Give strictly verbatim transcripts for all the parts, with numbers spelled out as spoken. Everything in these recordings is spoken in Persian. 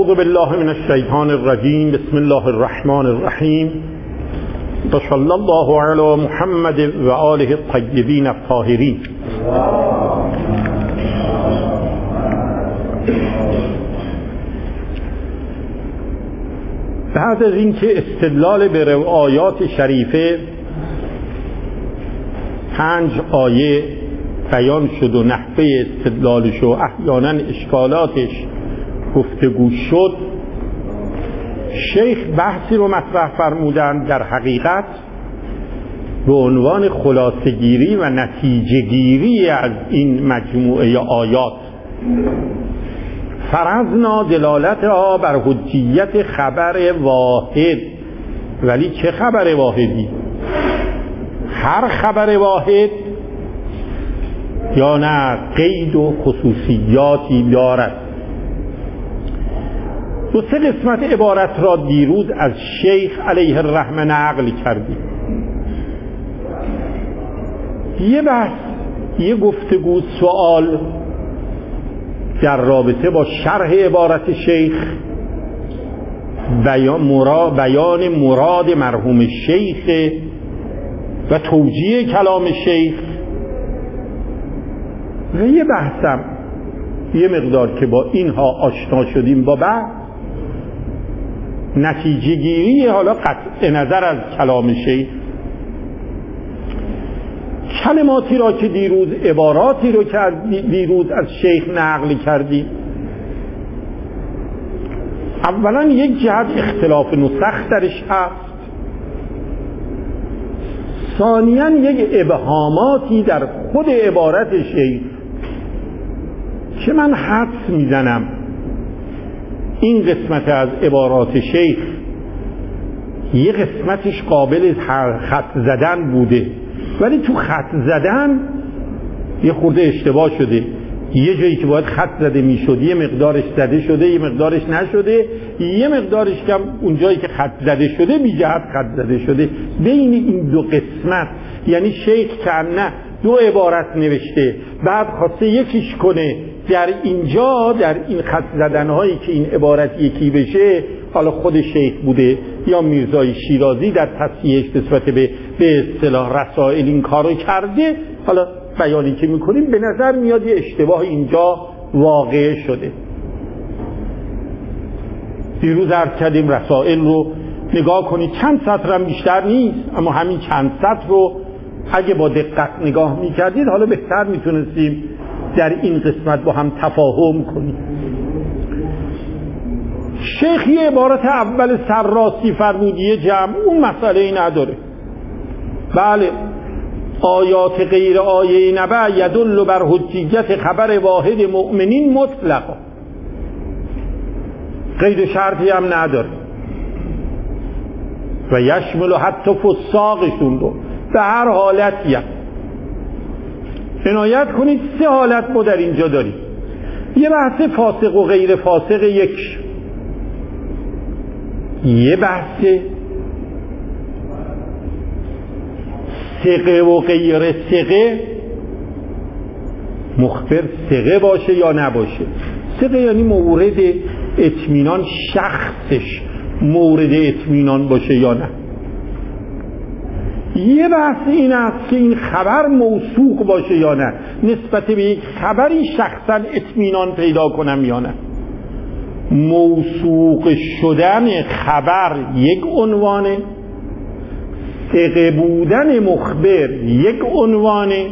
اعوذ بالله من الشیطان الرجیم. بسم الله الرحمن الرحیم. صلی الله علی محمد و آله الطیبین الطاهرین. بعد از اینکه استدلال به روایات شریفه پنج آیه بیان شد و نحوه استدلالش و احیانا اشکالاتش گفتگو شد، شیخ بحثی رو مطرح فرمودند در حقیقت به عنوان خلاصه گیری و نتیجه گیری از این مجموعه آیات. فرضنا دلالتها بر حجیت خبر واحد. ولی چه خبر واحدی؟ هر خبر واحد یا نه قید و خصوصیاتی دارد. دو سه قسمت عبارت را دیروز از شیخ علیه الرحمه نقل کردیم. یه بحث، یه گفتگو، سوال در رابطه با شرح عبارت شیخ، بیان مراد, بیان مراد مرحوم شیخ و توجیه کلام شیخ. و یه بحثم یه مقدار که با اینها آشنا شدیم با بحث، نتیجه گیری حالا قطع نظر از کلام شیخ. کلماتی را که دیروز، عباراتی رو که دیروز از شیخ نقل کردیم، اولا یک جهت اختلاف نسخ درش هست، ثانیا یک ابهاماتی در خود عبارت شیخ که من حدس میزنم این قسمت از عبارات شیخ یه قسمتش قابل خط زدن بوده، ولی تو خط زدن یه خورده اشتباه شده. یه جایی که باید خط زده میشد یه مقدارش زده شده، یه مقدارش نشده، یه مقدارش کم اون جایی که خط زده شده بی جهت خط زده شده. بین این دو قسمت یعنی شیخ که نه دو عبارت نوشته، بعد خواسته یکیش کنه در اینجا، در این خط زدنهایی که این عبارت یکی بشه، حالا خود شیخ بوده یا میرزای شیرازی در تصحیحش نسبت به به اصطلاح رسائل این کارو کرده، حالا بیانی که میکنیم به نظر میاد یه اشتباه اینجا واقع شده. دیروز عرض کردیم رسائل رو نگاه کنید، چند سطر هم بیشتر نیست، اما همین چند سطر رو اگه با دقت نگاه میکردید حالا بهتر میتونستیم در این قسمت با هم تفاهم کنیم. شیخ یه عبارت اول سرراستی فرمود یه جمع، اون مسئله ای نداره. بله، آیات غیر آیه نبع یدل بر حجیت خبر واحد مؤمنین مطلقا، قید و شرطی هم نداره و یشمل حتی فساقشون رو به هر حالتی هم. عنایت کنید سه حالت ما در اینجا داریم. یه بحث فاسق و غیر فاسق یک، یه بحث ثقه و غیر ثقه، مخبر ثقه باشه یا نباشه. ثقه یعنی مورد اطمینان، شخصش مورد اطمینان باشه یا نه. یه بحث این است که این خبر موثوق باشه یا نه، نسبت به یک خبری شخصا اطمینان پیدا کنم یا نه. موثوق شدن خبر یک عنوانه، ثقه بودن مخبر یک عنوانه،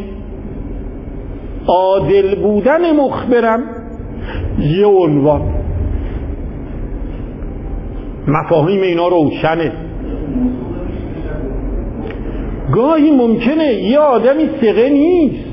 عادل بودن مخبرم یه عنوان. مفاهیم اینا روشنه. گاهی ممکنه یه آدمی ثقه نیست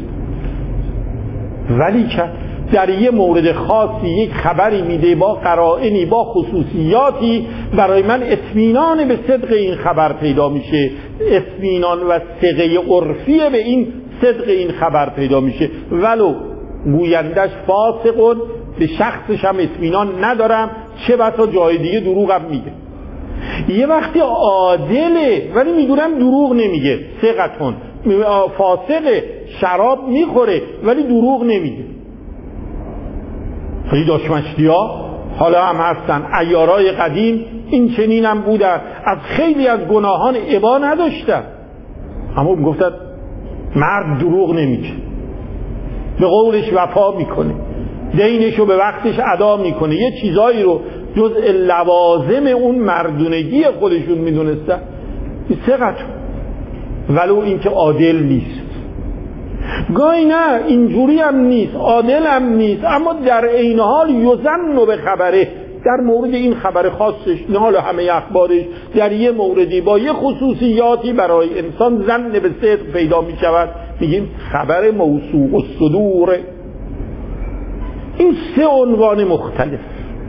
ولی که در یه مورد خاصی یک خبری میده با قرائنی، با خصوصیاتی، برای من اطمینان به صدق این خبر پیدا میشه، اطمینان و ثقه عرفی به این صدق این خبر پیدا میشه، ولو گویندش فاسقون، به شخصش هم اطمینان ندارم، چه بسا جای دیگه دروغم میگه. یه وقتی عادله ولی میدونم دروغ نمیگه، ثقتون. فاسقه، شراب میخوره ولی دروغ نمیگه. خیلی داشمشتی ها حالا هم هستن. عیارای قدیم این چنین هم بودن، از خیلی از گناهان ابا نداشتن، اما گفتن مرد دروغ نمیگه، به قولش وفا میکنه، دینشو به وقتش ادا میکنه، یه چیزایی رو جزء لوازم اون مردونگی خودشون میدونستن. ثقت ولو اینکه عادل نیست، گاهی نه اینجوری هم نیست، عادل هم نیست، اما در عین حال یزن به خبره، در مورد این خبر خاصش نه حالا همه اخبارش، در یه موردی با یه خصوصیاتی برای انسان ظن به صدق پیدا می شود، میگیم خبر موثوق الصدور. این سه عنوان مختلف.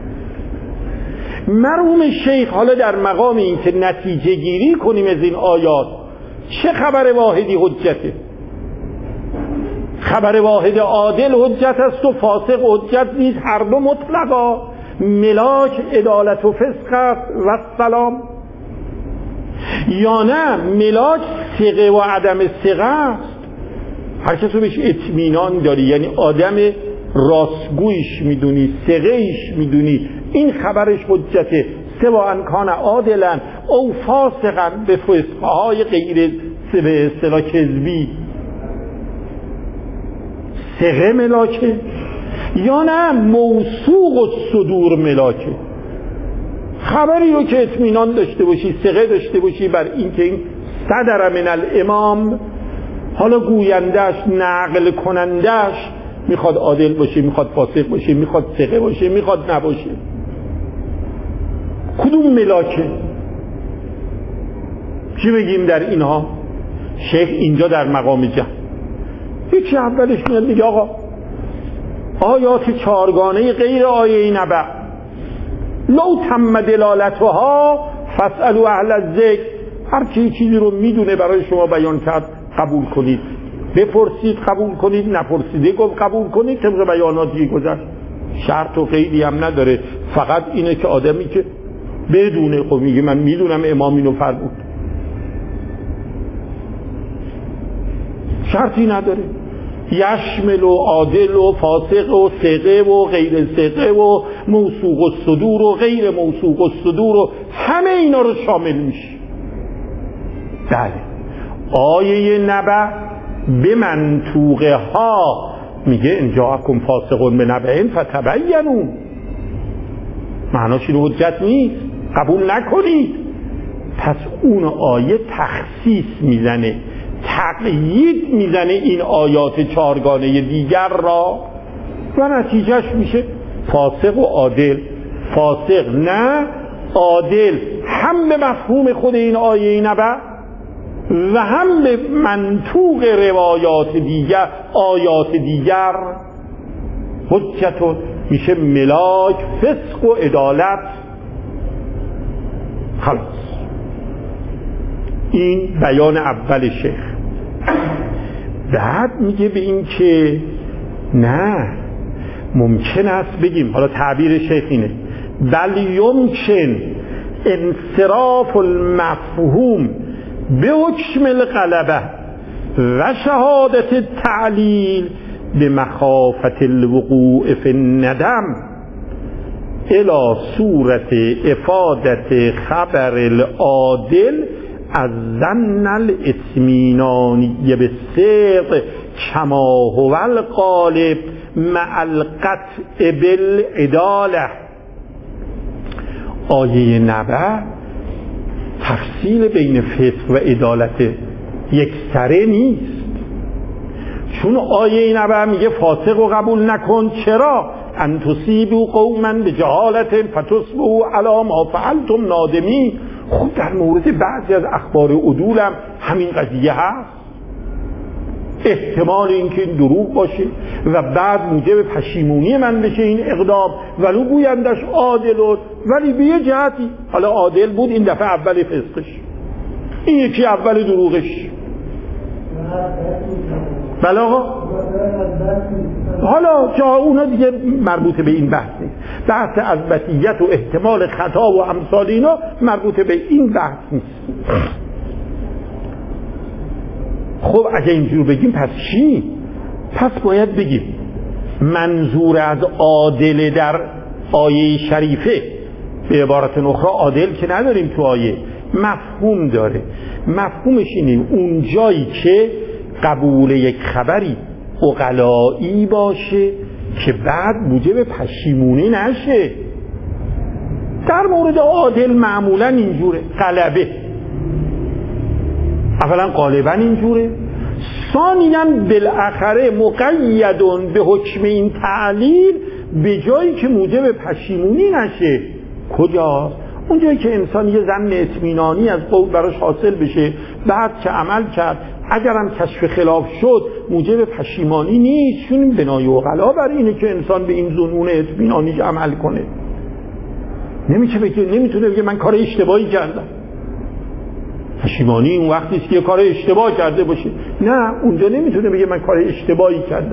مرحوم شیخ حالا در مقام این که نتیجه گیری کنیم از این آیات، چه خبر واحدی حجته؟ خبر واحد عادل حجت است و فاسق حجت نیست، هر دو مطلقا. ملاک عدالت و فسق است و سلام، یا نه ملاک ثقه و عدم ثقه است، هر کس رو بهش اطمینان داری، یعنی آدم راستگویش میدونی، ثقه‌ایش میدونی، این خبرش حجته. سواء کان عادلا او فاسقا، به فسقهای غیر به اصطلاح کذبی ثقه ملاکه، یا نه موثوق الصدور ملاکه، خبری رو که اطمینان داشته باشی، ثقه داشته باشی بر این که این صدر من الامام، حالا گویندش نقل کنندش میخواد عادل باشه، میخواد فاسق باشه، میخواد ثقه باشه، میخواد نباشه، کدوم ملاکه؟ چی بگیم در اینها؟ شیخ اینجا در مقام جمع یکی اولش میاد میگه آقا آیات چارگانه غیر آیه نبع لو تم دلالتها فاسألوا اهل الذکر، هر کی چیزی رو میدونه برای شما بیان کرد قبول کنید، بپرسید قبول کنید، نپرسیده گفت قبول کنید، طبق بیاناتی گذشت. شرط و قیدی هم نداره، فقط اینه که آدمی که بدونه، خب میگه من میدونم امام اینو فرمود، شرطی نداره. یشمل و عادل و فاسق و ثقه و غیر ثقه و موثوق الصدور و غیر موثوق الصدور و همه اینا رو شامل میشه. بله، آیه نبع به منطوقه ها میگه ان جاءکم فاسق بنبأ فتبینوا، معناش اینو حجت نیست، قبول نکنید. پس اون آیه تخصیص میزنه، تقیید میزنه این آیات چارگانه دیگر را و نتیجهش میشه فاسق و عادل. فاسق نه، عادل هم به مفهوم خود این آیه نبع و هم به منطوق روایات دیگر، آیات دیگر حجت میشه ملاک فسق و عدالت. خلاص این بیان اول شیخ. بعد میگه به این که نه ممکن است بگیم، حالا تعبیر شیخ اینه، بل یمکن انصراف المفهوم به حکم الغلبه و شهادت التعلیل به مخافت الوقوع فی الندم الى صورت افادت خبر العادل از ظن الاطمینانی به صدق کما هو الغالب مع القطع بالعداله. آیه نبع تفصیل بین فسق و عدالت یک سره نیست، چون آیه نبع میگه فاسق رو قبول نکن. چرا؟ ان تصیبوا قوما بجهالت فتصبحوا علی ما فعلتم نادمین. خب در مورد بعضی از اخبار عدول هم همین قضیه هست، احتمال اینکه این دروغ باشه و بعد موجب پشیمونی من بشه این اقدام، ولو گویندش عادل بود ولی به یه جهتی حالا عادل بود، این دفعه اول فسقش، این یکی اول دروغش. بله آقا، حالا جا اونا دیگه مربوط به این بحث نیست، بحث اثباتیت و احتمال خطا و امثال اینا مربوط به این بحث نیست. خب اگه اینجور بگیم پس چی؟ پس باید بگیم منظور از عادل در آیه شریفه به عبارت اخرى عادل که نداریم تو آیه، مفهوم داره. مفهومش اینه اون جایی که قبول یک خبری عقلایی باشه که بعد موجب پشیمونی نشه. در مورد عادل معمولا اینجوره، غلبه اولا غالبا اینجوره، ثانیاً بالاخره مقیدون به حکم این تعلیل به جایی که موجب پشیمونی نشه. کجا؟ اون جایی که انسان یه ظن اطمینانی از قول براش حاصل بشه، بعد که عمل کرد اگرم کشف خلاف شد موجب پشیمانی نیست، چون بنای عقلا بر اینه که انسان به این ظنون اطمینانی عمل کنه. نمیشه بگه، نمیتونه بگه من کار اشتباهی کردم. پشیمانی اون وقتی است که یه کار اشتباه کرده باشه. نه، اونجا نمیتونه بگه من کار اشتباهی کردم.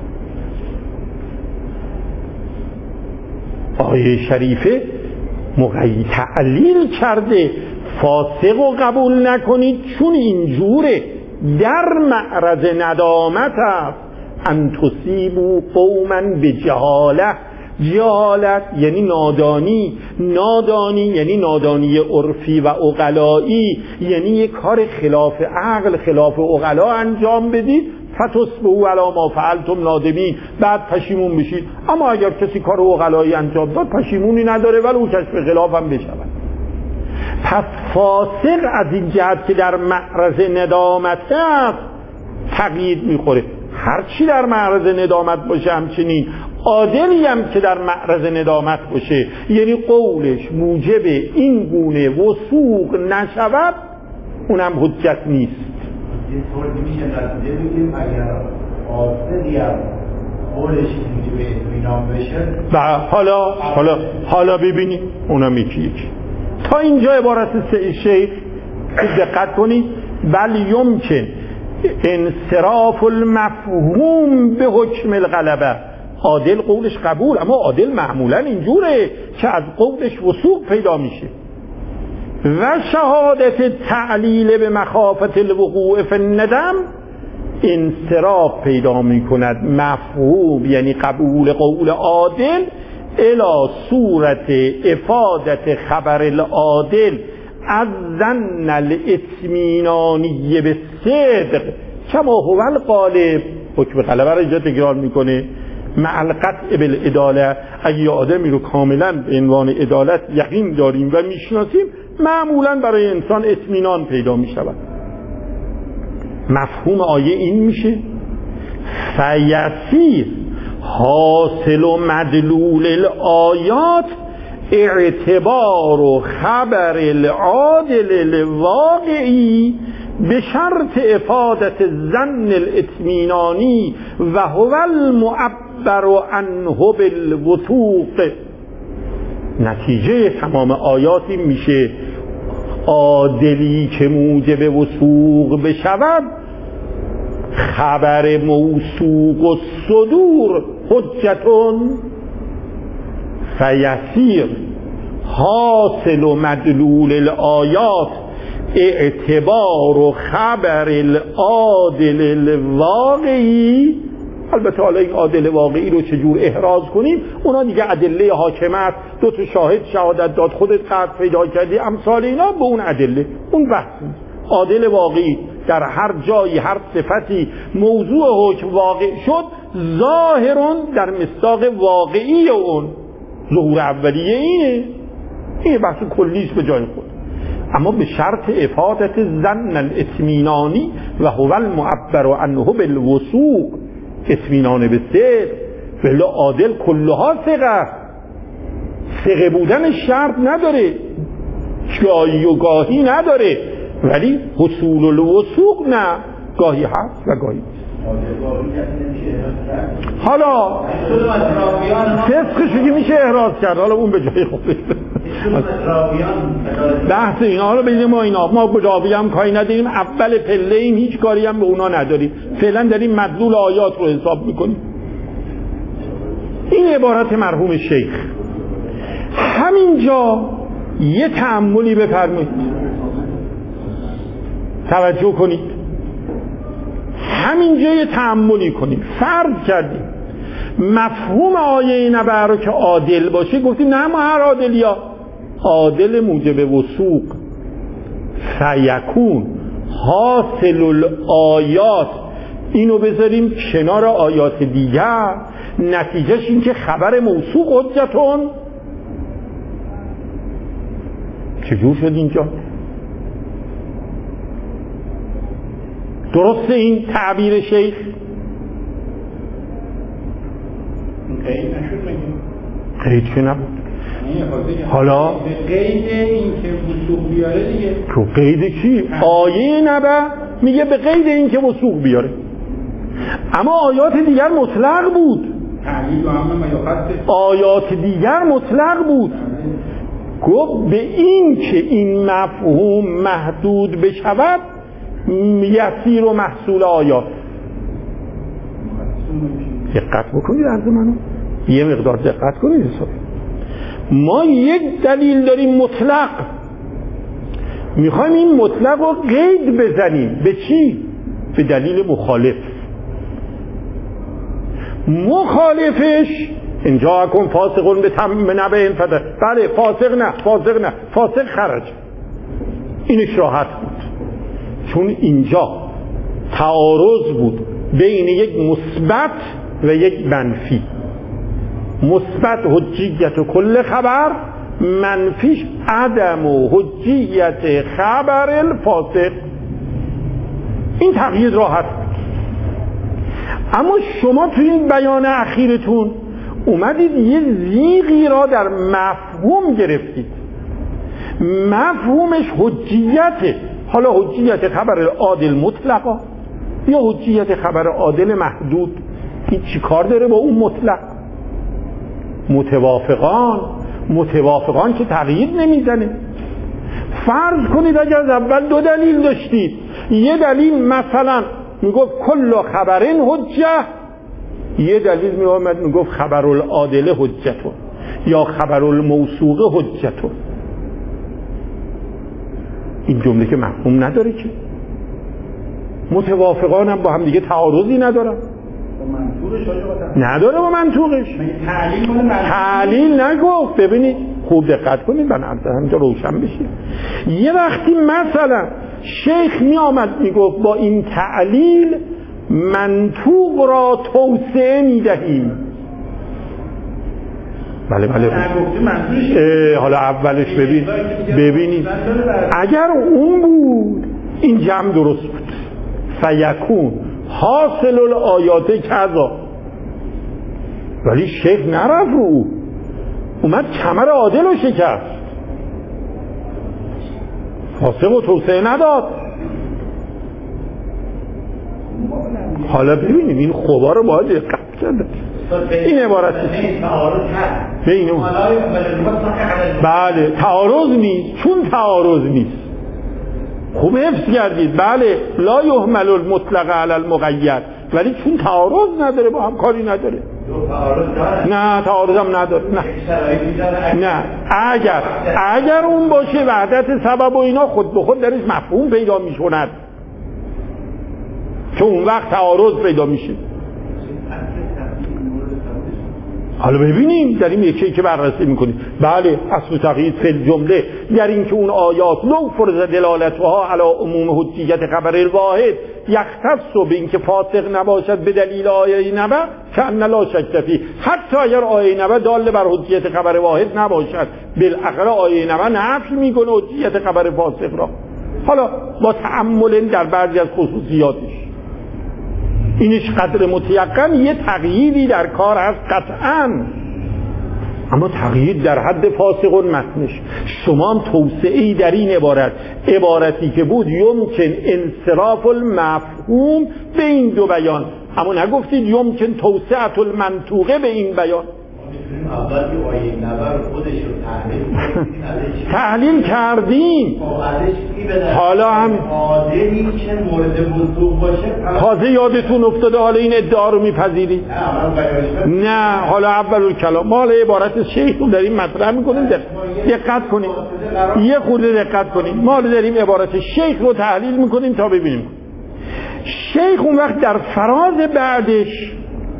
آیه شریفه مقید تعلیل کرده فاسق و قبول نکنید چون اینجوره در معرض ندامت است ان تصیبوا قوما بجهاله. جهالت یعنی نادانی، نادانی یعنی نادانی عرفی و عقلایی، یعنی یک کار خلاف عقل خلاف عقلا انجام بدید فتصبحوا علی ما فعلتم نادمین، بعد پشیمون بشید. اما اگر کسی کار عقلایی انجام داد پشیمونی نداره ولی او کشف خلاف هم بشود. پس فاسق از این جهت که در معرض ندامت است تقیید میخوره. هرچی در معرض ندامت باشه همچنین، عادلی هم که در معرض ندامت باشه یعنی قولش موجب این گونه وثوق نشود اونم حجت نیست. یه طور میشه نتیجه بگیم اگر عادلی هم قولش موجب اطمینان بشه. و حالا حالا حالا ببینید اونم یکی یکی تا اینجا عبارت شیخ دقت کنید. بل یمکن انصراف المفهوم به حکم الغلبه. عادل قولش قبول، اما عادل معمولا اینجوره که از قولش وثوق پیدا میشه. و شهادت تعلیل به مخافت الوقوع فی الندم انصراف پیدا میکند مفهوم یعنی قبول قول عادل الی صورت افادت خبر العادل از ظن الاطمینانی به صدق کما هو الغالب. حکم غلبه را اینجا تکرار میکنه مع القطع بالعداله. اگه آدمی رو کاملا به عنوان عدالت یقین داریم و میشناسیم معمولا برای انسان اطمینان پیدا میشود. مفهوم آیه این میشه فیسیر حاصل و مدلول الآیات اعتبار و خبر العادل الواقعی به شرط افادت الظن الاطمینانی و هو المعبر عنه بالوثوق. نتیجه تمام آیات این میشه عادلی که موجب وثوق بشود خبر موثوق و صدور حجتون فیسیر حاصل و مدلول الآیات اعتبار و خبر العادل الواقعی. البته حالا این عادل واقعی رو چجور احراز کنیم اونا دیگه ادله حاکمت، دو تا شاهد شهادت داد، خودت قطع پیدا کردی، امثال اینا به اون ادله اون بحث. عادل واقعی در هر جایی هر صفتی موضوع حکم واقع شد ظاهرون در مصداق واقعی اون ظهور اولیه اینه. این بحث کلیش به جای خود، اما به شرط افادت ظن الاطمینانی و هو المعبر عنه بالوثوق. اطمینان به صدق ولی عادل کلها ثقه. ثقه بودن شرط نداره، گاهی و گاهی نداره، ولی حصول الوثوق نه، گاهی هست و گاهی نیست. حالا فسقش که میشه احراز کرد، حالا اون به جای خودش. بحث اینا رو بگیم ما اینا ما بجاوی هم کاری نداریم، اول پله این هیچ کاری هم به اونا نداریم، فعلا داریم مدلول آیات رو حساب میکنیم. این عبارت مرحوم شیخ. همینجا یه تأملی بفرمایید، توجه کنید، همینجا یه تأملی کنید. فرض کردیم مفهوم آیه نبع رو که عادل باشه گفتیم نه ما هر عادل یا عادل موجب وثوق فیکون حاصل الآیات اینو بذاریم کنار آیات دیگر، نتیجهش این که خبر موثوق حجتون. چجور شد اینجا؟ درسته این تعبیر شیخ؟ قید نشد مگه؟ قید که نبود. حالا قید این که وثوق بیاره دیگه. تو قید چی؟ آیه نبع میگه به قید این که وثوق بیاره، اما آیات دیگر مطلق بود. تعلیل و عمل میاخذ. آیات دیگر مطلق بود. گفت به این که این مفهوم محدود بشود یسیر و محصول آیات. دقت بکنید عرض منو، یه مقدار دقت کنید حساب. ما یک دلیل داریم مطلق، میخوایم این مطلق رو قید بزنیم. به چی؟ به دلیل مخالف. مخالفش اینجا کن فاسقون به تم نبه فده، بله فاسق نه فاسق نه فاسق خرج. اینش راحت بود، چون اینجا تعارض بود بین یک مثبت و یک منفی. مثبت حجیت و کل خبر، منفیش عدم و حجیت خبر الفاسق. این تقیید راحت بود. اما شما توی این بیان اخیرتون اومدید یه زیغی را در مفهوم گرفتید. مفهومش حجیته. حالا حجیت خبر عادل مطلقا یا حجیت خبر عادل محدود، این چی کار داره با اون مطلق؟ متوافقان متوافقان که تغییر نمیزنه. فرض کنید اگر از اول دو دلیل داشتید، یه دلیل مثلا میگفت کل خبرین حجه، یه دلیل میآمد میگفت خبر العادل حجتون یا خبر الموثوق حجتون. این جمله که مفهوم نداره که. متوافقان هم با هم دیگه تعارضی ندارن. نداره با منطوقش. تعلیل نگفت. ببینید خوب دقت کنید من همجا روشن بشه. یه وقتی مثلا شیخ می آمد می گفت با این تعلیل منطوق را توسعه می دهیم. بله بله حالا اولش ببین ببینید اگر اون بود این جمع درست بود. فیکون حاصل الآیات کذا، ولی شیخ نرفت رو او، اومد کمر عادل رو شکست، فاسق و توسعه نداد. حالا ببینیم این خوبا رو باید دقت کرده. این عبارت بین اون بله تعارض نیست، چون تعارض نیست خوب حفظ کردید. بله لا یحمل المطلق علی المقید، ولی چون تعارض نداره با هم کاری نداره. نه تعارض هم نداره. نه نه اگر اگر اون باشه وحدت سبب و اینا خود به خود درش مفهوم پیدا میشوند، چون اون وقت تعارض پیدا میشه. حالا ببینیم داریم یکی که بررسی میکنیم. بله اصل تقیید فی الجمله در این که اون آیات لو فرض دلالتها علی عموم حجیت خبر الواحد یختص به این که فاسق نباشد به دلیل آیه نبع کأن لا شک فیه، حتی اگر آیه نبع دال بر حجیت خبر واحد نباشد بالاخره آیه نبع نفی میکنه حجیت خبر فاسق را. حالا با تأمل در بعضی از خصوصیاتش اینش قدر متیقن یه تغییری در کار هست قطعاً، اما تغییر در حد فاسق متنش. شما هم توسعه‌ای در این عبارت، عبارتی که بود یمکن انصراف المفهوم به این دو بیان، اما نگفتید یمکن توسعه المنطوقه به این بیان. اول که آیه نبر خودش رو تحلیل تحلیل کردیم. حالا هم عادلی که مورد وضوح باشه تازه یادتون افتاده حالا این ادعا رو میپذیرید؟ نه حالا اول کلام ما حالا عبارت شیخ رو داریم مطرح میکنیم. دقت کنیم یه خورده دقت کنیم. ما حالا داریم عبارت شیخ رو تحلیل میکنیم تا ببینیم. شیخ اون وقت در فراز بعدش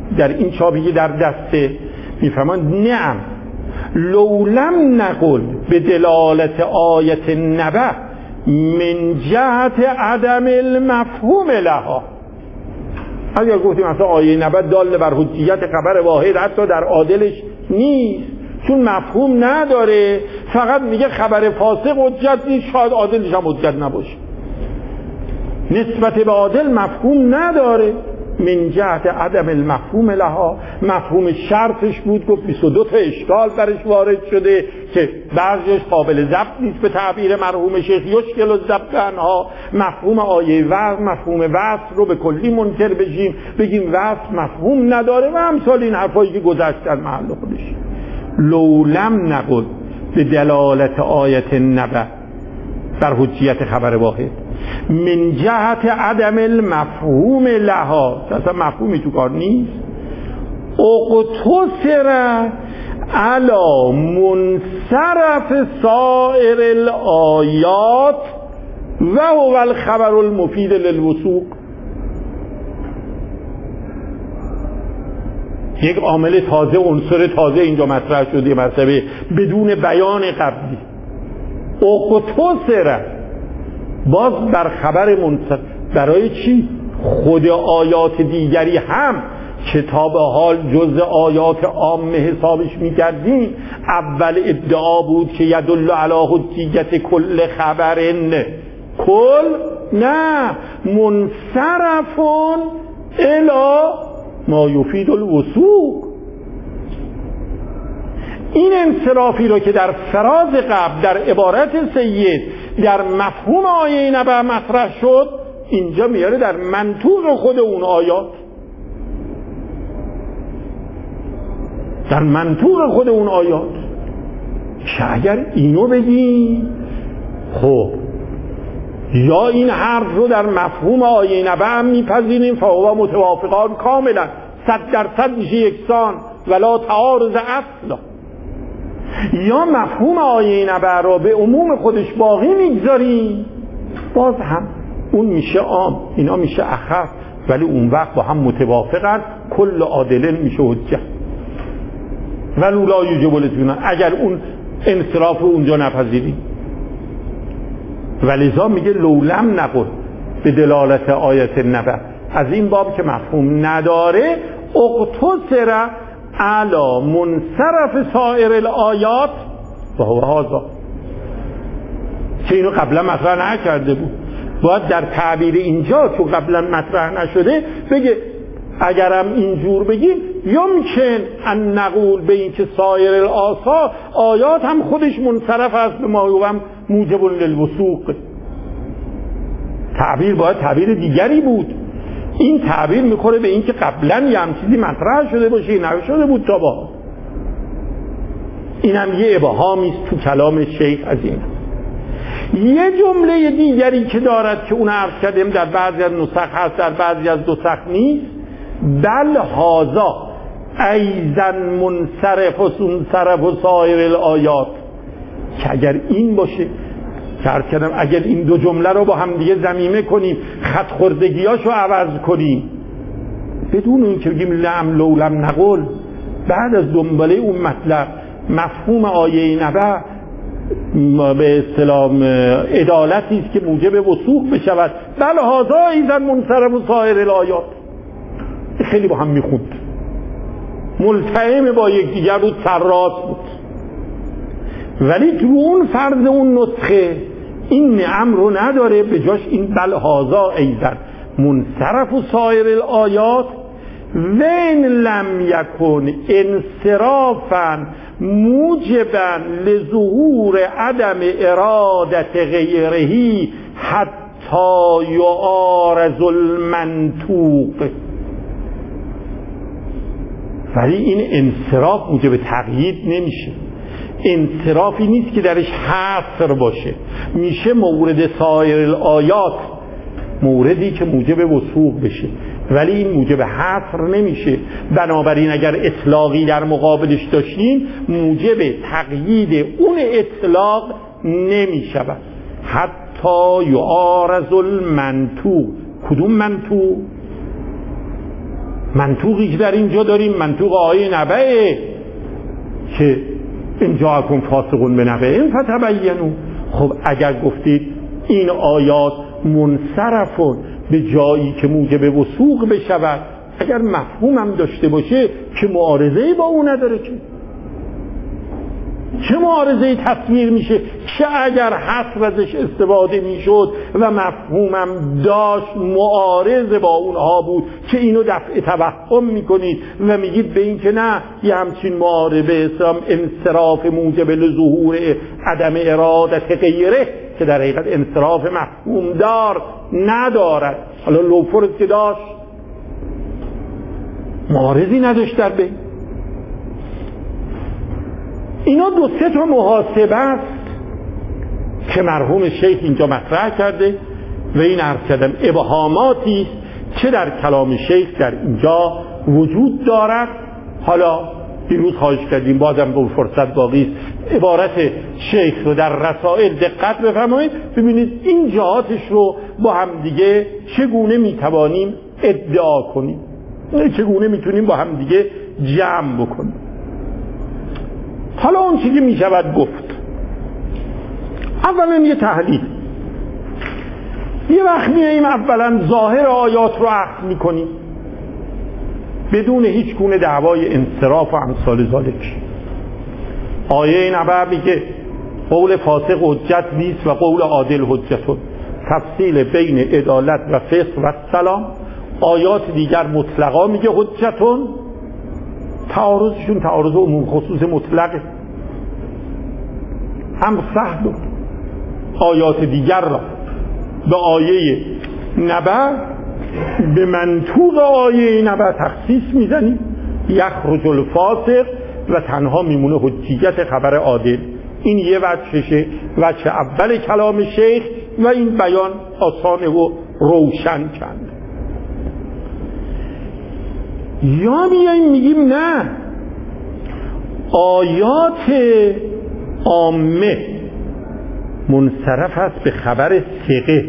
در این چاپی در دسته میفهمند نعم لولم نقل به دلالت آیت نبع من جهت عدم المفهوم لها. اگر گفتیم مثلا آیه نبع دال بر حجیت خبر واحد حتی در عادلش نیست، چون مفهوم نداره، فقط میگه خبر فاسق حجت نیست، شاید عادلش هم حجت نباشه، نسبت به عادل مفهوم نداره. من جهت عدم المفهوم لها، مفهوم شرطش بود، گفت بیست و دو تا اشکال برش وارد شده که بعضیش قابل ضبط نیست به تعبیر مرحوم شیخ یشکل الضبط عنها. مفهوم آیه وصف، مفهوم وصف رو به کلی منکر بشیم، بگیم وصف مفهوم نداره و امثال این حرفایی که گذشت در محل خودش. لولم نقل به دلالت آیت نبع بر حجیت خبر واحد من جهت عدم المفهوم لها، اصلا مفهومی تو کار نیست. اقتصر علی منصرف سائر الآیات و هو الخبر المفید للوثوق. یک عامل تازه، عنصر تازه اینجا مطرح شده مرتبه بدون بیان قبلی. اقتصر باز بر خبر منصرف، برای چی؟ خود آیات دیگری هم کتاب حال جز آیات عامه حسابش می‌کردیم. اول ادعا بود که یدل علی حجیت کل خبرن، کل نه، منصرفون الی ما یفید الوثوق. این انصرافی رو که در فراز قبل در عبارت سید در مفهوم آیه نبع مطرح شد، اینجا میاره در منطوق خود اون آیات، در منطوق خود اون آیات. که اگر اینو بگیم خب یا این حرف رو در مفهوم آیه نبع هم میپذیریم فهو متوافقان کاملا صد درصد میشه یکسان ولا تعارض اصلا، یا مفهوم آیه نبع را به عموم خودش باقی میگذاریم، باز هم اون میشه عام، اینا میشه اخف، ولی اون وقت با هم متوافقن، کل عادلن میشه حجت ولو لا یوجب الاطمینان اگر اون انصراف رو اونجا نپذیریم. ولذا میگه لولم نقل به دلالت آیت نبع، از این باب که مفهوم نداره اقتصر علی منصرف سایر الآیات و هو هذا، که اینو قبلا مطرح نکرده بود. باید در تعبیر اینجا تو قبلا مطرح نشده بگه اگرم اینجور بگیم یمکن ان نقول به این که سایر الآثار آیات هم خودش منصرف است به ما هم موجب للوثوق. تعبیر باید تعبیر دیگری بود. این تعبیر میخوره به این که قبلا یه هم چیزی مطرح شده باشه، نشده بود تا با. این هم یه ابهامی است تو کلام شیخ از این. یه جمله دیگری که دارد که اون عرض کردیم در بعضی از نسخ هست در بعضی از نسخ نیست، بل هازا ایزن منصرف و سنصرف و سایر الآیات، که اگر این باشه که عرض کردم اگر این دو جمله رو با هم دیگه ضمیمه کنیم خط خوردگیاشو عوض کنیم بدون این که بگیم لم لولم نقل، بعد از دنباله اون مطلب مفهوم آیه نبع به اصطلاح عدالتی است که موجب وثوق بشود، بل هذا ایزن منصرف و سایر الآیات، خیلی با هم میخوند، ملتئم با یکدیگر بود، سراس بود. ولی تو اون فرض اون نسخه این نعم رو نداره، به جاش این بل هذا ایزن منصرف و سایر الآیات وین لم یکن انصرافا موجبا لظهور عدم ارادت غیرهی حتی یعارض المنطوق. ولی این انصراف موجب تقیید نمیشه، انصرافی نیست که درش حصر باشه، میشه مورد سایر الآیات موردی که موجب وثوق بشه، ولی این موجب حصر نمیشه. بنابراین اگر اطلاقی در مقابلش داشتیم موجب تقیید اون اطلاق نمیشود. حتی یعارض المنطوق. کدوم منطوق؟ منطوقی که در اینجا داریم منطوق آیه نبعه که این جاءکم فاسقون بنبأ فتبینوا. خب اگر گفتید این آیات منصرفون به جایی که موجب وثوق بشود، اگر مفهومم داشته باشه که معارضه‌ای با اون نداره، که چه معارضه‌ای تصویر میشه که اگر حصر ازش استفاده میشد و مفهومم داشت معارض با اونها بود که اینو دفع توهم میکنید و میگید به این که نه یه همچین معارضه اسلام انصراف موجب لظهور عدم ارادت غیره که در حقیقت انصراف مفهوم دار ندارد. حالا لوفرز که داشت معارضی نداشت در بین. اینا دو سه تا محاسبه است که مرحوم شیخ اینجا مطرح کرده و این عرض کردم ابهاماتی است چه در کلام شیخ در اینجا وجود دارد. حالا دیروز خواهش کردیم، بازم به فرصت باقی است عبارت شیخ رو در رسائل دقت بفرمایید، ببینید این جهاتش رو با هم دیگه چگونه میتوانیم ادعا کنیم، چگونه میتونیم با هم دیگه جمع بکنیم. حالا اون چیزی می شود گفت، اولا یه تحلیل. یه وقت میاییم اولا ظاهر آیات رو اخذ میکنیم بدون هیچ گونه دعوای انصراف و امثال ذالک. آیه نبع میگه قول فاسق حجت نیست و قول عادل حجتون، تفصیل بین عدالت و فسق و سلام. آیات دیگر مطلقا میگه حجتون، تعارضشون تعارض عموم خصوص مطلقه. هم سهل آیات دیگر را به آیه نبع به منطوق آیه نبع تخصیص میزنیم، یخرج الفاسق و تنها میمونه حجیت خبر عادل. این یه وجهشه، وجه اول کلام شیخ و این بیان آسانه و روشن کرد. یا میاییم میگیم نه، آیات عامه منصرف است به خبر ثقه،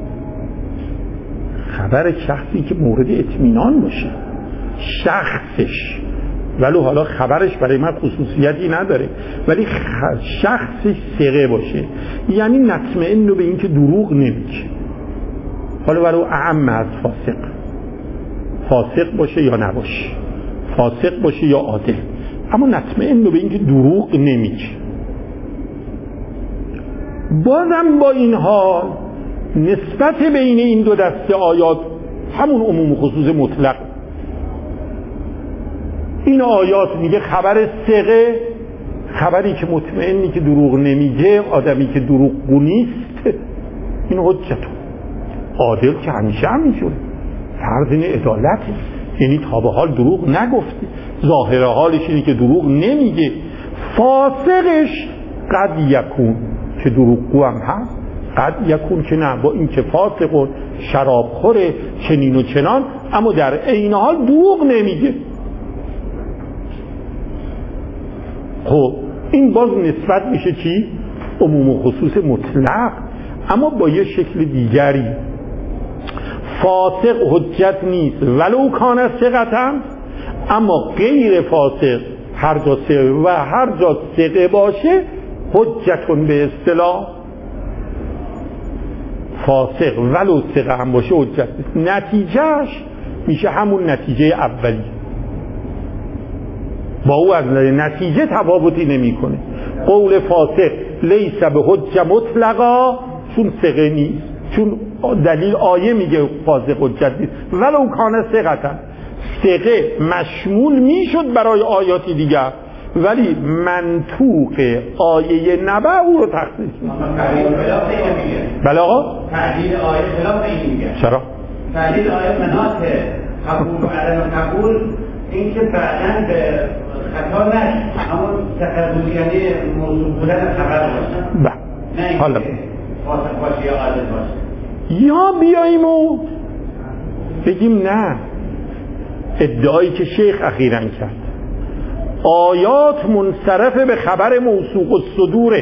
خبر شخصی که مورد اطمینان باشه، شخصش، ولو حالا خبرش برای من خصوصیتی نداره ولی شخصش ثقه باشه، یعنی نطمئن به این که دروغ نمیگه. حالا ولو اعم از فاسق، فاسق باشه یا نباشه، فاسق باشه یا عادل، اما نطمئن به این که دروغ نمیگه. بازم با این حال نسبت بین این دو دسته آیات همون عموم خصوص مطلق. این آیات میگه خبر ثقه، خبری که مطمئنی که دروغ نمیگه، آدمی که دروغگو نیست، این حجتون. عادل که همیشه همینجوره، فرض این عدالت، یعنی تا به حال دروغ نگفته، ظاهر حالش اینه که دروغ نمیگه. فاسقش قد یکون که دروغگو هم هست، قد یکون که نه، با این که فاسق و شراب خوره چنین و چنان، اما در عین حال دروغ نمیگه. خب این باز نسبت میشه چی؟ عموم و خصوص مطلق، اما با یه شکل دیگری. فاسق حجت نیست ولو کان ثقة، اما غیر فاسق هر جا ثقه و هر جا ثقه باشه حجتون به اصطلاح. فاسق ولو ثقه هم باشه حجت نیست، نتیجهش میشه همون نتیجه اولی، با او از نتیجه تفاوتی نمیکنه. قول فاسق لیس به حجه مطلقا، چون ثقه نیست، چون دلیل آیه میگه فاسق حجت نیست، ولو کان ثقة، ثقه مشمول میشد برای آیاتی دیگر، ولی منطوق آیه نبع او رو تخصیص میکنه. بله آقا؟ تعدیل آیه خلاف این میگه. چرا؟ تعدیل آیه مناط قبول و عدم قبول این که بعداً به خطا نشه، همون تقبل یعنی موضوع بودن خبر باشه. بله. حالا فاسق باشه یا عادل باشه. یا بیاییم و بگیم نه، ادعایی که شیخ اخیراً کرد آیات منصرف به خبر موثوق الصدوره،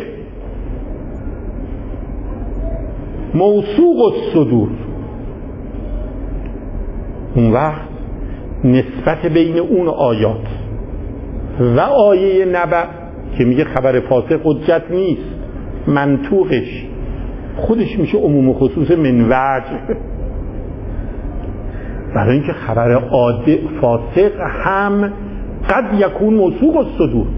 موثوق الصدور. اون وقت نسبت بین اون آیات و آیه نبأ که میگه خبر فاسق حجت نیست، منطوقش خودش میشه عموم و خصوص من وجه، برای اینکه خبر عادی فاسق هم قد یکون موثوق الصدور.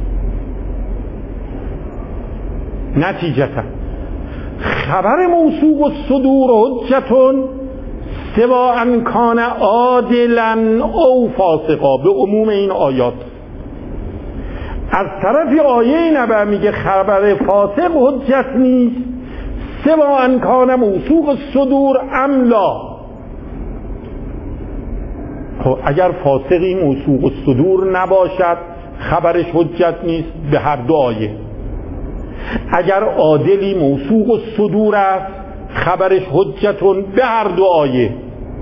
نتیجتا خبر موثوق الصدور حجتون سواء کان عادلا او فاسقا به عموم این آیات. از طرف آیه نبأ میگه خبر فاسق حجت نیست سواء کان موثوق الصدور ام لا. خب اگر فاسقی موثوق الصدور نباشد خبرش حجت نیست به هر دو آیه. اگر عادلی موثوق الصدور است خبرش حجتون به هر دو آیه.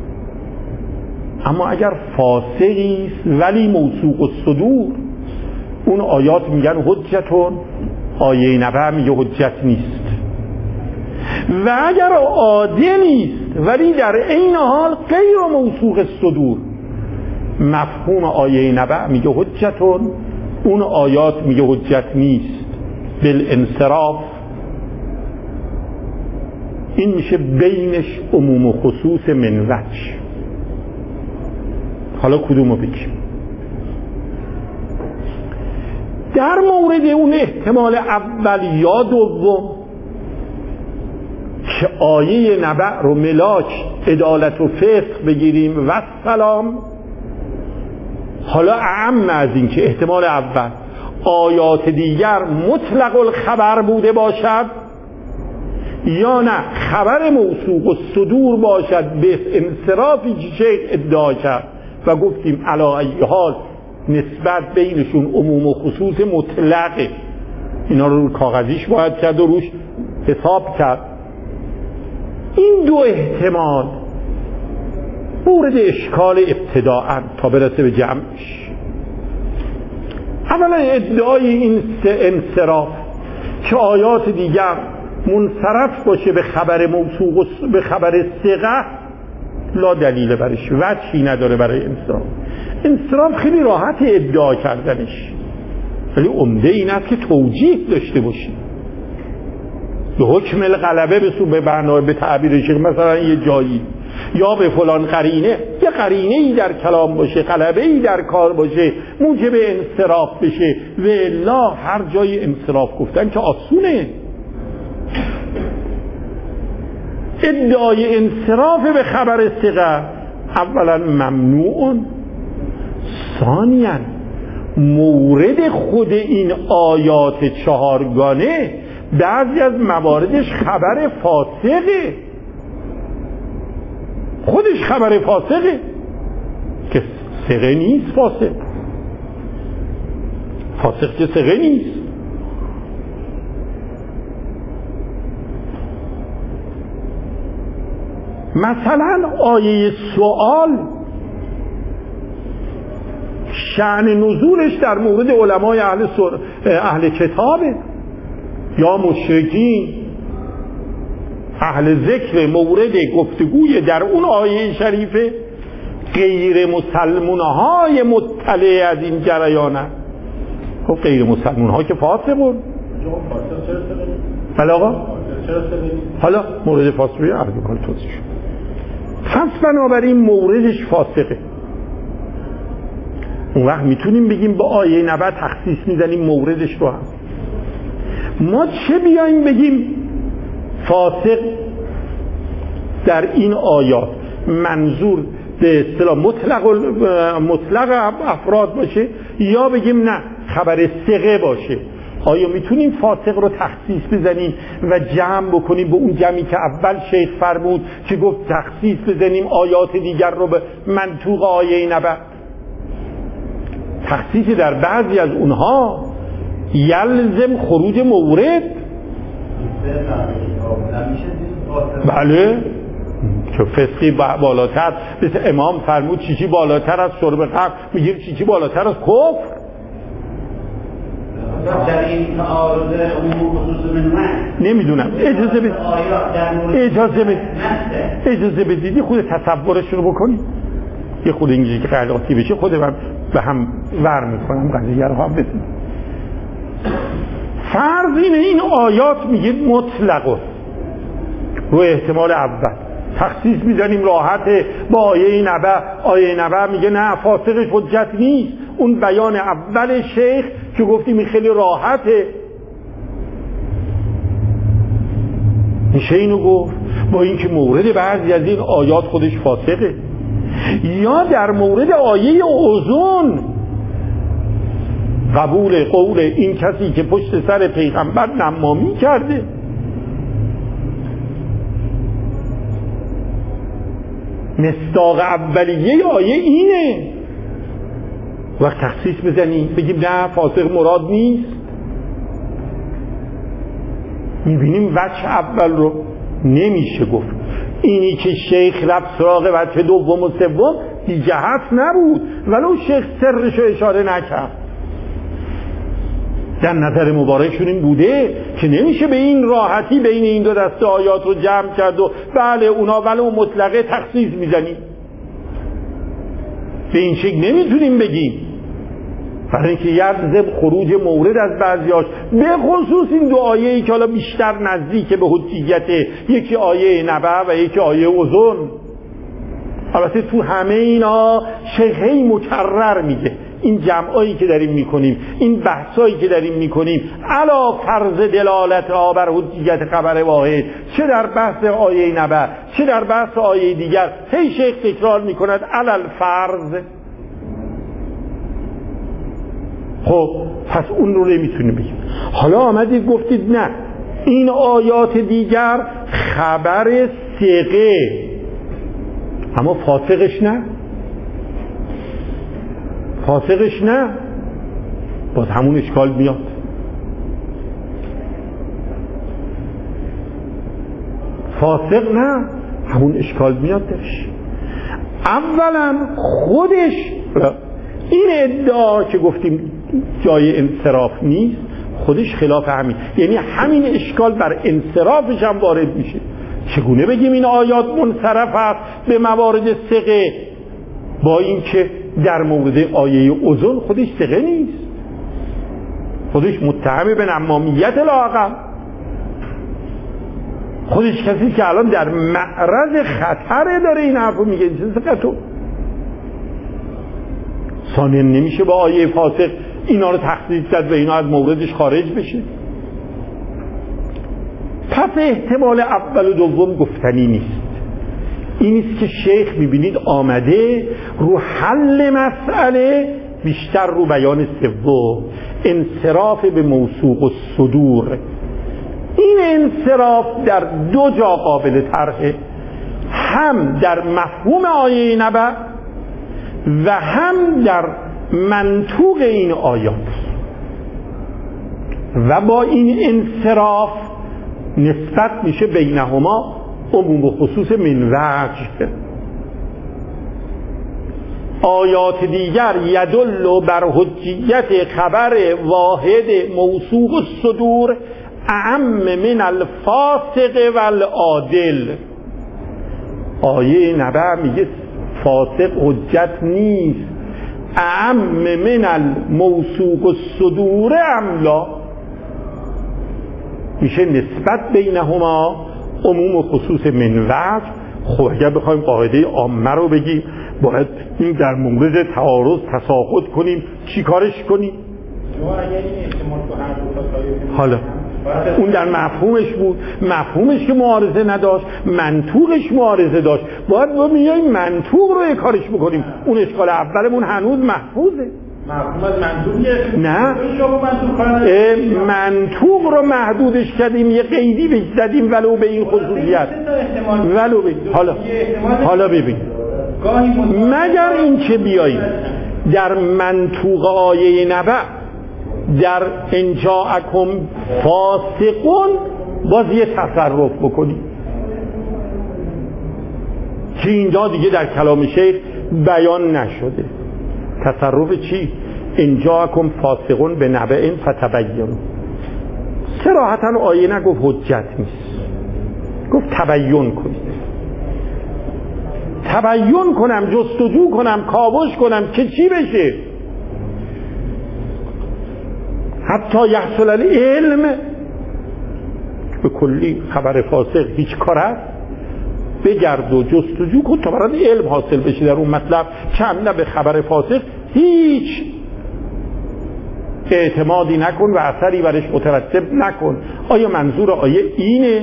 اما اگر فاسقی است ولی موثوق الصدور، اون آیات میگن حجتون، آیه نبأ میگه حجت نیست. و اگر عادلی است ولی در این حال غیر موثوق الصدور، مفهوم آیه نبأ میگه حجتون، اون آیات میگه حجت نیست. بالانصراف این میشه بینش عموم و خصوص من وجه. حالا کدومو بگیم؟ در مورد اون احتمال اول یا دوم که آیه نبأ رو ملاک عدالت و فقه بگیریم و سلام، حالا اعم از این که احتمال اول آیات دیگر مطلق الخبر بوده باشد یا نه خبر موثوق الصدور باشد به انصرافی که شیخ ادعا کرد و گفتیم علی ای حال نسبت بینشون عموم و خصوص مطلقه. اینا رو کاغذیش باید کرد و روش حساب کرد. این دو احتمال مورد اشکال ابتداءً تا برسه به جمعش. اولا ادعای این انصراف که آیات دیگر منصرف باشه به خبر موثوق به خبر ثقه لا دلیل برش، وجهی نداره برای انصراف. انصراف خیلی راحت ادعا کردنش، ولی عمده این است که توجیه داشته باشه. به حکم الغلبه به سو به برنامه به تعبیر شیخ مثلا یه جایی یا به فلان قرینه، یه قرینه ای در کلام باشه، غلبه ای در کار باشه موجب انصراف بشه. و الا هر جای انصراف گفتن که آسونه. ادعای انصراف به خبر ثقه اولا ممنوع، ثانیا مورد خود این آیات چهارگانه بعضی از مواردش خبر فاسقه، خودش خبر فاسقه که ثقه نیست. فاسق فاسق که ثقه نیست. مثلا آیه سوال شأن نزولش در مورد علمای اهل, سر... اهل کتابه یا مشرکین اهل ذکر. مورد گفتگوی در اون آیه شریفه غیر مسلمون های مطلع از این جریانه. خب غیر مسلمون ها که فاسقون. بله آقا حالا مورد فاسقی عرض می‌کنم توضیح شد. پس بنابراین موردش فاسقه. اون وقت میتونیم بگیم با آیه نبأ تخصیص میزنیم موردش رو هم. ما چه بیایم بگیم فاسق در این آیات منظور به اصطلاح مطلق مطلق افراد باشه یا بگیم نه خبر ثقه باشه؟ آیا میتونیم فاسق رو تخصیص بزنیم و جمع بکنیم به اون جمعی که اول شیخ فرمود که گفت تخصیص بزنیم آیات دیگر رو به منطوق آیه نبأ؟ تخصیص در بعضی از اونها یلزم خروج مورد. بله که فسقی بالاتر، مثل امام فرمود چی چی بالاتر از شرب خمر، میگیم چی چی بالاتر از کفر. در این تعارض عموم خصوص من نمیدونم. اجازه بدید اجازه بدید اجازه بدید خود تصورش رو بکنید. یه خود اینجوری که غلطی بشه خودم به هم ور میکنم قضیه رو هم بسید. فرض اینه این آیات میگه مطلقه رو احتمال اول تخصیص میزنیم راحته با آیه نبع. آیه نبع میگه نه فاسقش حجت نیست. اون بیان اول شیخ که گفتیم خیلی راحته میشه اینو گفت، با اینکه مورد بعضی از این آیات خودش فاسقه. یا در مورد آیه اوزون قبول قول این کسی که پشت سر پیغمبر نمامی کرده، مصداق اولیه آیه اینه و تخصیص بزنیم بگیم نه فاسق مراد نیست. میبینیم وجه اول رو نمیشه گفت. اینی که شیخ رفت سراغ وجه دوم و سوم بی جهت نبود ولو شیخ سرشو اشاره نکرد. در نظر مبارکشون این بوده که نمیشه به این راحتی بین این دو دسته آیات رو جمع کرد و بله اونا ولو مطلقه تخصیص میزنیم. به این شکل نمیتونیم بگیم، برای اینکه یرزب خروج مورد از بعضیاش، به خصوص این دو آیه‌ای که حالا بیشتر نزدیک به حجیت، یکی آیه نبع و یکی آیه اوزون. البته تو همه اینا شیخی مکرر میگه این جمعایی که داریم میکنیم، این بحثایی که داریم میکنیم علا فرض دلالت ها بر حجیت خبر واحد، چه در بحث آیه نبع چه در بحث آیه دیگر، هی شیخ تکرار میکند علل فرض. خب پس اون رو نمیتونیم بگیم. حالا آمدید گفتید نه این آیات دیگر خبر ثقه اما فاسقش نه، فاسقش نه، باز همون اشکال میاد. فاسق نه، همون اشکال میاد درش. اولا خودش این ادعا که گفتیم جای انصراف نیست خودش خلاف همین، یعنی همین اشکال بر انصرافش هم وارد میشه. چگونه بگیم این آیات منصرف است به موارد ثقه با اینکه در مورد آیه اوزون خودش ثقه نیست، خودش متهم به نمامیت لااقل، خودش کسی که الان در معرض خطره داره این حرفو میگه. چه ثقتو ثانیا نمیشه با آیه فاسق اینا رو تخصیص زد و اینا از موردش خارج بشه. پس احتمال اول و دوم گفتنی نیست. این است که شیخ میبینید آمده رو حل مسئله بیشتر رو بیان سوم، انصراف به موثوق و صدور. این انصراف در دو جا قابل طرحه، هم در مفهوم آیه نبع و هم در منطوق این آیات. و با این انصراف نسبت میشه بینهما عموم و خصوص من وجه. آیات دیگر یدل بر حجیت خبر واحد موثوق الصدور اعم من الفاسق والعادل. آیه نبع میگه فاسق حجت نیست، اعم من الموثوق الصدور املا، میشه نسبت بینهما عموم و خصوص من وجه. خب اگر بخوایم قاعده عامه رو بگیم باید این در مورد تعارض تساقط کنیم، چی کارش کنیم؟ حالا اون در مفهومش بود، مفهومش که معارضه نداشت، منطوقش معارضه داشت، باید ما میاییم منطوق رو کارش بکنیم. اون اشکال اولمون هنوز محفوظه. مفهوم از منطوق نه منطوق رو محدودش کردیم، یه قیدی بهش زدیم ولو به این خصوصیت، ولو به حالا حالا ببین مگر این که بیاییم در منطوق آیه نبع در ان جاءکم فاسقون باز یه تصرف بکنیم که اینجا دیگه در کلام شیخ بیان نشده. تصرف چی؟ ان جاءکم فاسقون بنبأ فتبینوا. صراحتا آیه نگفت حجت نیست، گفت تبیین کنید. تبیین کنم، جستجو کنم، کاوش کنم که چی بشه. حتی یحصل العلم، به کلی خبر فاسق هیچ کار است، بگرد و جستجو کن تا برات علم حاصل بشه در اون مطلب. چند به خبر فاسق هیچ اعتمادی نکن و اثری برش مترتب نکن. آیا منظور آیه اینه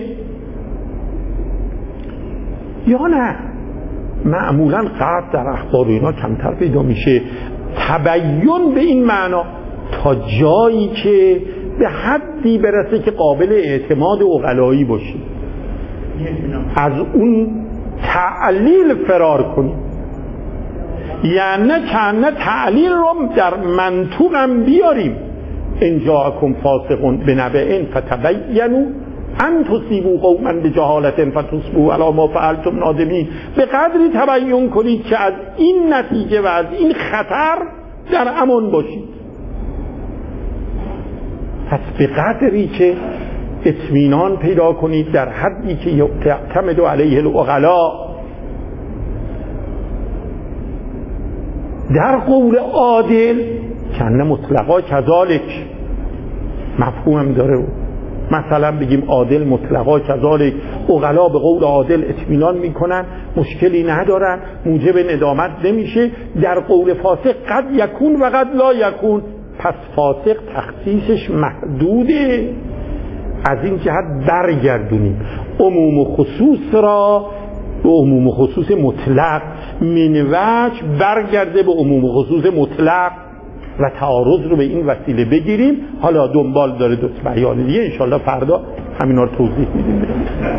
یا نه؟ معمولا قطع در اخبار اینا کمتر پیدا میشه. تبیین به این معنا تا جایی که به حدی برسه که قابل اعتماد عقلایی باشه، از اون تعلیل فرار کنیم. یعنی کنه تعلیل رو در منطوقم بیاریم. ان جاءکم فاسق بنبأ فتبینوا ان تصیبوا قوما بجهالة فتصبحوا علی ما فعلتم نادمین. به قدری تبیین کنید که از این نتیجه و از این خطر در امان باشید. پس به قدری که اطمینان پیدا کنید در حدی که یعتمد علیه العقلاء، در قول عادل کنه مطلقا کذالک مفهومم داره. مثلا بگیم عادل مطلقا کذالک، عقلا به قول عادل اطمینان میکنن، مشکلی ندارن، موجب ندامت نمیشه. در قول فاسق قد یکون و قد لا یکون. پس فاسق تخصیصش محدوده. از این جهت برگردونیم عموم و خصوص را به عموم و خصوص مطلق، من وجه برگرده به عموم و خصوص مطلق و تعارض رو به این وسیله بگیریم. حالا دنبال داره دو بیان دیگه، انشالله فردا همینا رو توضیح میدیم.